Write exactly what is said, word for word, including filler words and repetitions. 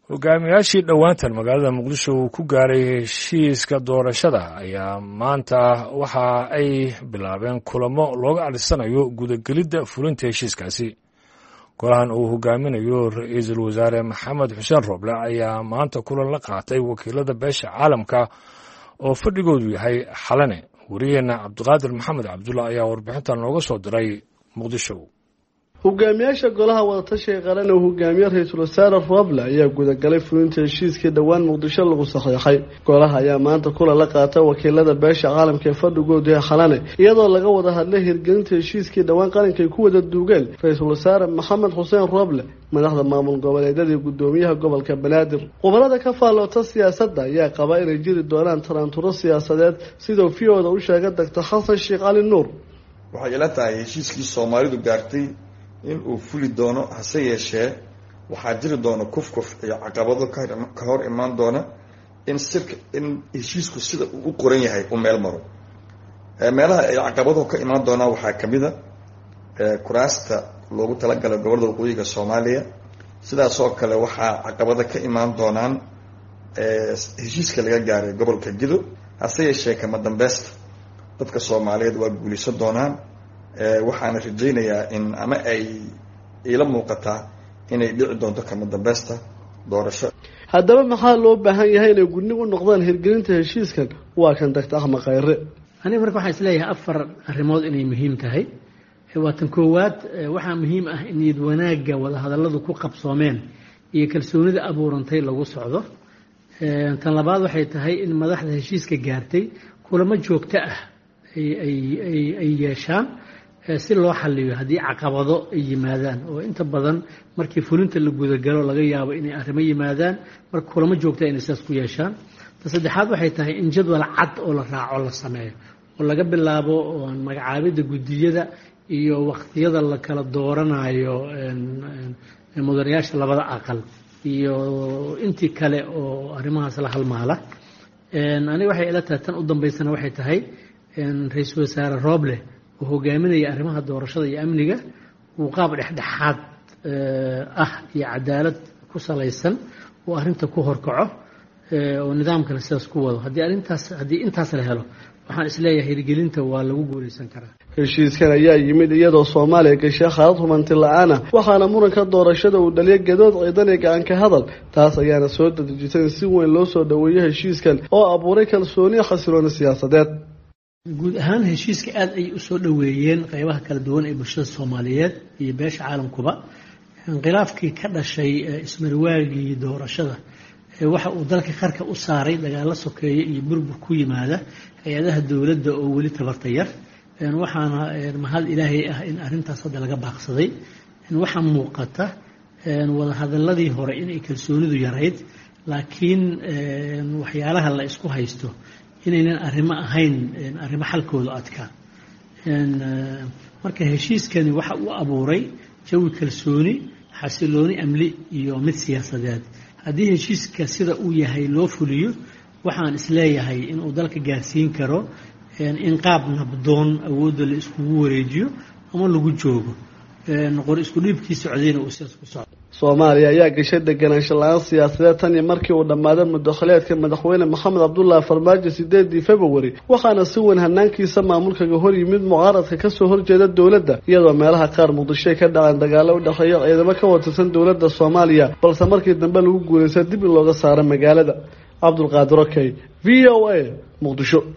hogaamiyaashii dhowaantan magaalada muqdisho uu ku gaaray heshiiska doorashada ayaa maanta waxa ay bilaabeen kulamo looga adhisanayo gudagelidda fulinta heshiiskaasi. golahan uu hogaaminayo ra-iisul wasaare maxamed xuseen rooble ayaa maanta kulan la qaatay wakiilada beesha caalamka oo fadhigoodu yahay xalane. wariyeena cabdiqaadir maxamed cabdulla ayaa warbixintan nooga soo diray muqdisho. hogaamiyaasha golaha wadatashiga qaran oo hogaamiye ra-iisul wasaare Rooble ayaa gudagalay fulinta heshiiskii dhawaan muqdisho lagu saxeexay. golaha ayaa maanta kulan la qaatay wakiilada beesha caalamka ee fadhigoodu yahay xalane, iyadoo laga wada hadlay hirgelinta heshiiskii dhawaan qaranka ay ku wada duugeen ra-iisul wasaare maxamed xuseen Rooble, madaxda maamul goboleedyada iyo gudoomiyaha gobolka Banaadir. khubarada ka faaloota siyaasadda ayaa qaba inay jiri doonaan taraanturo siyaasadeed sida uu fiyooda u sheegay Dr Xasan Sheekh Cali Nuur. waxay ila tahay heshiiskii Soomaalidu gaartay in uu fuli doono, hase yeeshee waxaa jiri doona kufkuf iyo caqabado ka hor imaan doona in sirka in heshiisku sida uu u qoran yahay u meel maro. meelaha ay caqabado ka imaan doonaan waxaa kamid a kuraasta loogu talagalay gobolada waqooyiga Soomaaliya. sidaas oo kale waxaa caqabado ka imaan doonaan heshiiska laga gaaray gobolka Gedo. hase yeeshee kama dambaysta dadka Soomaaliyeed waa guulaysan doonaan. waxaana rajaynayaa in ama ay ila muuqataa inay dhici doonto kama dambaysta doorasho. haddaba maxaa loo baahan yahay inay gudnigu noqdaan hirgelinta heshiiskan? waa kan Dr Axmed Khayre. aniga marka waxaan isleeyahay afar arrimood inay muhiim tahay. waa tan koowaad, waxaa muhiim ah in niyad wanaagga wada hadalladu ku qabsoomeen iyo kalsoonida abuurantay lagu socdo. tan labaad waxay tahay in madaxda heshiiska gaartay kulamo joogto ah ay ay ay yeeshaan si loo xalliyo haddii caqabado ay yimaadaan, oo inta badan markii fulinta la gudagalo laga yaabo inay arrimo yimaadaan, marka kulamo joogta inay sidaas ku yeeshaan. ta saddexaad waxay tahay in jadwal cad oo la raaco la sameeyo, oo laga bilaabo magacaabidda guddiyada iyo waqtiyada la kala dooranayo mudanayaasha labada aqal iyo intii kale oo arrimahaas la halmaala. aniga waxay ila tahay tan u dambaysana waxay tahay ra-iisul wasaare Rooble oo hogaaminaya arrimaha doorashada iyo amniga uu qaab dhexdhexaad ah iyo cadaalad ku salaysan oo arrinta ku horkaco oo nidaamkana sidaas ku wado. haddii arrintaas haddii intaas la helo waxaan isleeyahay hirgelinta waa lagu guulaysan karaa. heshiiskan ayaa yimid iyadoo Soomaaliya gashay xaalad humanti la'aan ah, waxaana muranka doorashada uu dhaliyay gadood ciidan iyo gacan ka hadal. taas ayaana soo dadejisay in si weyn loo soo dhaweeyo heshiiskan oo abuuray kalsooni iyo xasilooni siyaasadeed. guud ahaan heshiiska aad ay u soo dhaweeyeen qaybaha kala duwan ee bulshada Soomaaliyeed iyo beesha caalamkuba. inqilaafkii ka dhashay ismarwaagii doorashada waxa uu dalka qarka u saaray dagaalo sokeeye iyo burbur ku yimaada hay'adaha dawladda oo weli tabarta yar. waxaana mahad ilaahay ah in arrintaas hadda laga baaqsaday. waxaa muuqata wada hadalladii hore inay kalsoonidu yarayd, laakiin waxyaalaha la isku haysto inaynan arrimo ahayn arrimo xalkooda adkaa. marka heshiiskani waxa uu abuuray jawi kalsooni, xasilooni amni iyo mid siyaasadeed. haddii heshiiska sida uu yahay loo fuliyo, waxaan isleeyahay inuu dalka gaarsiin karo in qaab nabdoon awoodda la iskugu wareejiyo ama lagu joogo qor isku dhiibkii socdayna uu sidaas ku socdo. Soomaaliya ayaa gashay deganaansho la'aan siyaasadeed tan iyo markii uu dhammaaday muddakhaleedka madaxweyne Maxamed Cabdullaahi Farmaajo sideedii February, waxaana si weyn hanaankiisa maamulkaga hor yimid mucaaradka ka soo horjeeda dowladda, iyadoo meelaha qaar muqdisho ka dhacaan dagaalo u dhexeeya ciidamo ka tirsan dowladda Soomaaliya, balse markii dambe lagu guuleystay dib in looga saaro magaalada. Cabdulqaadir Okey, V O A, Muqdisho.